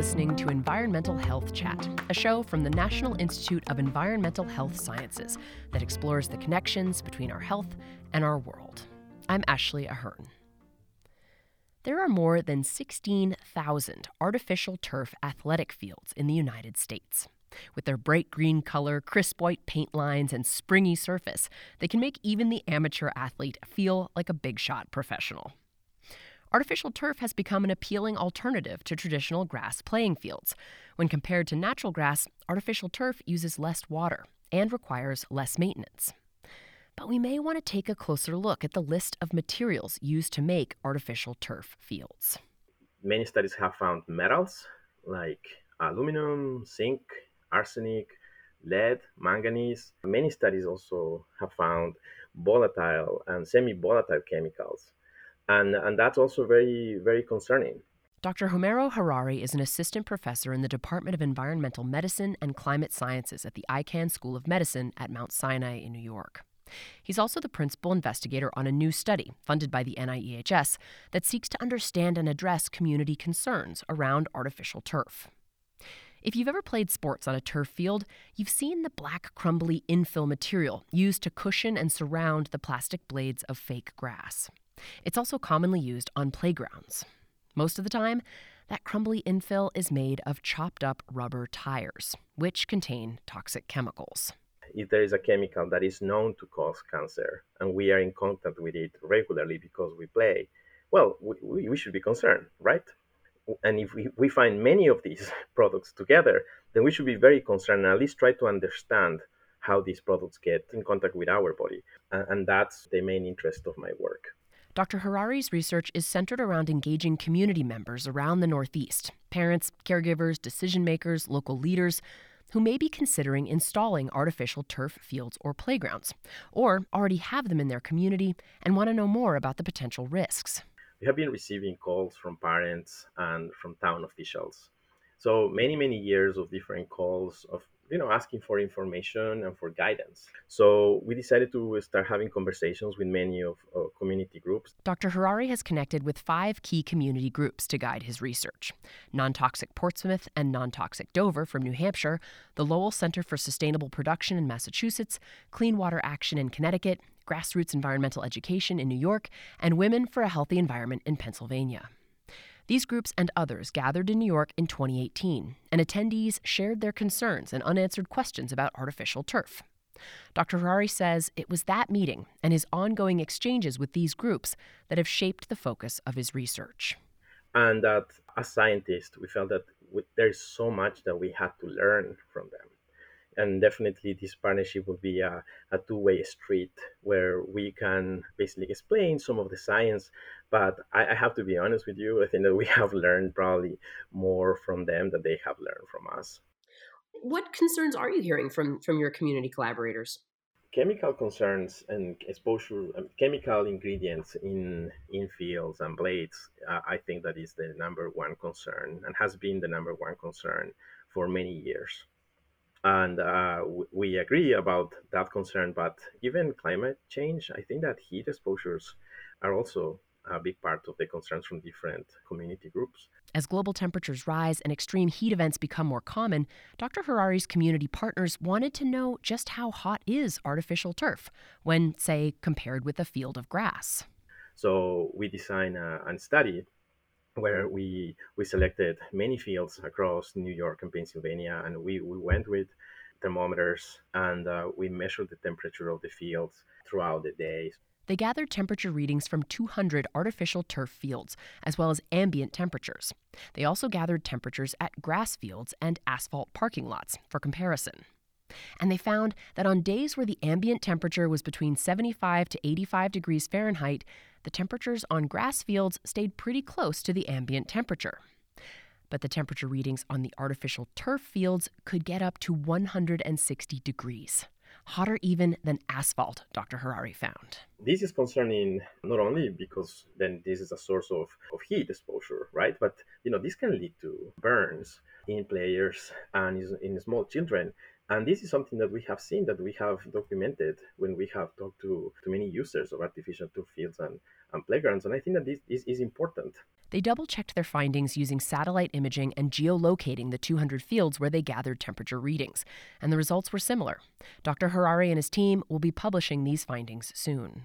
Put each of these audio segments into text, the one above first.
listening to Environmental Health Chat, a show from the National Institute of Environmental Health Sciences that explores the connections between our health and our world. I'm Ashley Ahern. There are more than 16,000 artificial turf athletic fields in the United States. With their bright green color, crisp white paint lines, and springy surface, they can make even the amateur athlete feel like a big-shot professional. Artificial turf has become an appealing alternative to traditional grass playing fields. When compared to natural grass, artificial turf uses less water and requires less maintenance. But we may want to take a closer look at the list of materials used to make artificial turf fields. Many studies have found metals like aluminum, zinc, arsenic, lead, manganese. Many studies also have found volatile and semi-volatile chemicals. And that's also very, very concerning. Dr. Homero Harari is an assistant professor in the Department of Environmental Medicine and Climate Sciences at the Icahn School of Medicine at Mount Sinai in New York. He's also the principal investigator on a new study funded by the NIEHS that seeks to understand and address community concerns around artificial turf. If you've ever played sports on a turf field, you've seen the black, crumbly infill material used to cushion and surround the plastic blades of fake grass. It's also commonly used on playgrounds. Most of the time, that crumbly infill is made of chopped up rubber tires, which contain toxic chemicals. If there is a chemical that is known to cause cancer and we are in contact with it regularly because we play, well, we should be concerned, right? And if we find many of these products together, then we should be very concerned and at least try to understand how these products get in contact with our body. And that's the main interest of my work. Dr. Harari's research is centered around engaging community members around the Northeast, parents, caregivers, decision makers, local leaders, who may be considering installing artificial turf fields or playgrounds, or already have them in their community and want to know more about the potential risks. We have been receiving calls from parents and from town officials. So many years of different calls of asking for information and for guidance. So we decided to start having conversations with many of community groups. Dr. Harari has connected with 5 key community groups to guide his research: Non-Toxic Portsmouth and Non-Toxic Dover from New Hampshire, the Lowell Center for Sustainable Production in Massachusetts, Clean Water Action in Connecticut, Grassroots Environmental Education in New York, and Women for a Healthy Environment in Pennsylvania. These groups and others gathered in New York in 2018, and attendees shared their concerns and unanswered questions about artificial turf. Dr. Harari says it was that meeting and his ongoing exchanges with these groups that have shaped the focus of his research. And that as scientists, we felt that there's so much that we had to learn from them. And definitely this partnership will be a two-way street where we can basically explain some of the science. But I have to be honest with you, I think that we have learned probably more from them than they have learned from us. What concerns are you hearing from your community collaborators? Chemical concerns and exposure, chemical ingredients in fields and blades, I think that is the number one concern and has been the number one concern for many years. And we agree about that concern, but given climate change, I think that heat exposures are also a big part of the concerns from different community groups. As global temperatures rise and extreme heat events become more common, Dr. Harari's community partners wanted to know just how hot is artificial turf when, say, compared with a field of grass. So we designed a study where we selected many fields across New York and Pennsylvania, and we went with thermometers and we measured the temperature of the fields throughout the day. They gathered temperature readings from 200 artificial turf fields, as well as ambient temperatures. They also gathered temperatures at grass fields and asphalt parking lots for comparison. And they found that on days where the ambient temperature was between 75 to 85 degrees Fahrenheit, the temperatures on grass fields stayed pretty close to the ambient temperature. But the temperature readings on the artificial turf fields could get up to 160 degrees. Hotter even than asphalt, Dr. Harari found. This is concerning not only because then this is a source of heat exposure, right? But, this can lead to burns in players and in small children. And this is something that we have seen, that we have documented when we have talked to many users of artificial turf fields and playgrounds. And I think that this is important. They double-checked their findings using satellite imaging and geolocating the 200 fields where they gathered temperature readings, and the results were similar. Dr. Harari and his team will be publishing these findings soon.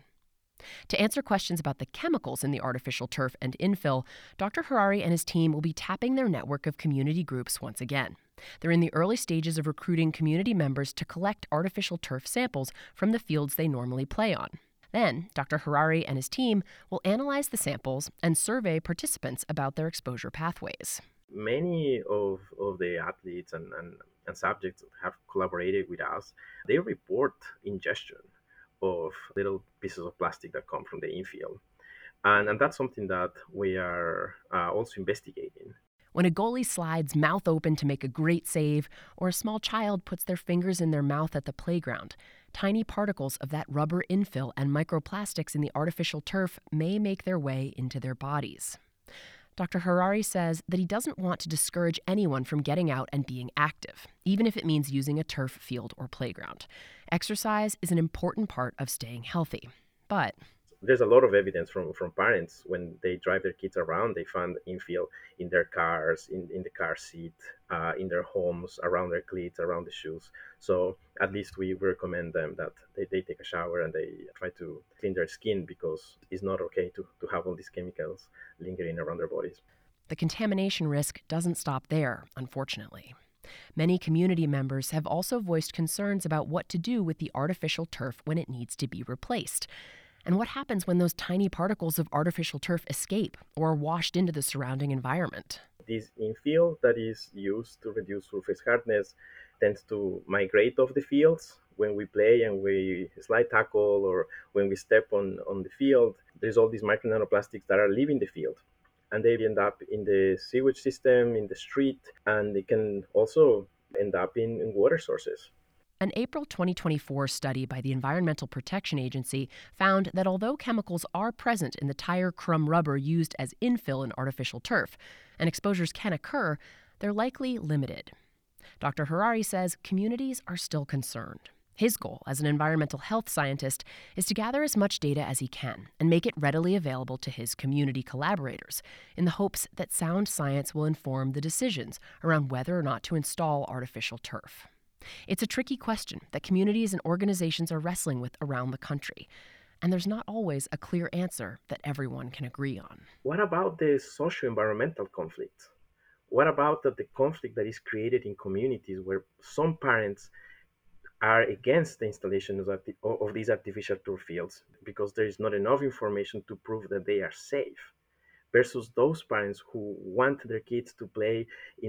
To answer questions about the chemicals in the artificial turf and infill, Dr. Harari and his team will be tapping their network of community groups once again. They're in the early stages of recruiting community members to collect artificial turf samples from the fields they normally play on. Then, Dr. Harari and his team will analyze the samples and survey participants about their exposure pathways. Many of the athletes and subjects have collaborated with us. They report ingestion of little pieces of plastic that come from the infield. And that's something that we are also investigating. When a goalie slides mouth open to make a great save, or a small child puts their fingers in their mouth at the playground, tiny particles of that rubber infill and microplastics in the artificial turf may make their way into their bodies. Dr. Harari says that he doesn't want to discourage anyone from getting out and being active, even if it means using a turf field or playground. Exercise is an important part of staying healthy. But there's a lot of evidence from parents when they drive their kids around. They find infield in their cars, in the car seat, in their homes, around their cleats, around the shoes. So at least we recommend them that they take a shower and they try to clean their skin, because it's not okay to have all these chemicals lingering around their bodies. The contamination risk doesn't stop there, unfortunately. Many community members have also voiced concerns about what to do with the artificial turf when it needs to be replaced. And what happens when those tiny particles of artificial turf escape or are washed into the surrounding environment? This infield that is used to reduce surface hardness tends to migrate off the fields when we play and we slide tackle, or when we step on the field. There's all these micro nanoplastics that are leaving the field, and they end up in the sewage system, in the street, and they can also end up in water sources. An April 2024 study by the Environmental Protection Agency found that although chemicals are present in the tire crumb rubber used as infill in artificial turf, and exposures can occur, they're likely limited. Dr. Harari says communities are still concerned. His goal as an environmental health scientist is to gather as much data as he can and make it readily available to his community collaborators, in the hopes that sound science will inform the decisions around whether or not to install artificial turf. It's a tricky question that communities and organizations are wrestling with around the country, and there's not always a clear answer that everyone can agree on. What about the socio-environmental conflict? What about the conflict that is created in communities where some parents are against the installation of these artificial turf fields because there is not enough information to prove that they are safe, versus those parents who want their kids to play in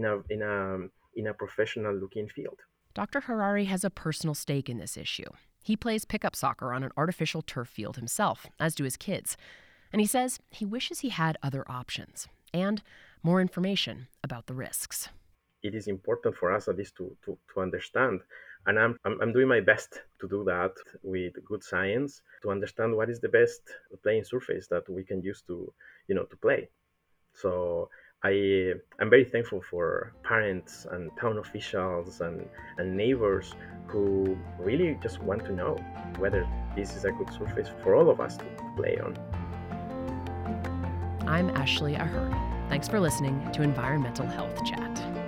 a professional-looking field? Dr. Harari has a personal stake in this issue. He plays pickup soccer on an artificial turf field himself, as do his kids. And he says he wishes he had other options and more information about the risks. It is important for us at least to understand. And I'm doing my best to do that with good science, to understand what is the best playing surface that we can use to play. So I'm very thankful for parents and town officials and neighbors who really just want to know whether this is a good surface for all of us to play on. I'm Ashley Ahern. Thanks for listening to Environmental Health Chat.